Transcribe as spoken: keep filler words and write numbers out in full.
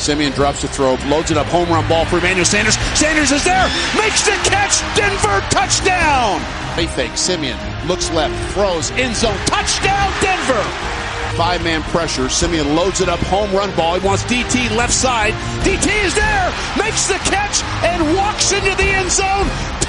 Simeon drops the throw, loads it up, home run ball for Emmanuel Sanders. Sanders is there, makes the catch, Denver, touchdown! They fake, Simeon looks left, throws, end zone, touchdown, Denver! Five-man pressure, Simeon loads it up, home run ball, he wants D T left side. D T is there, makes the catch, and walks into the end zone.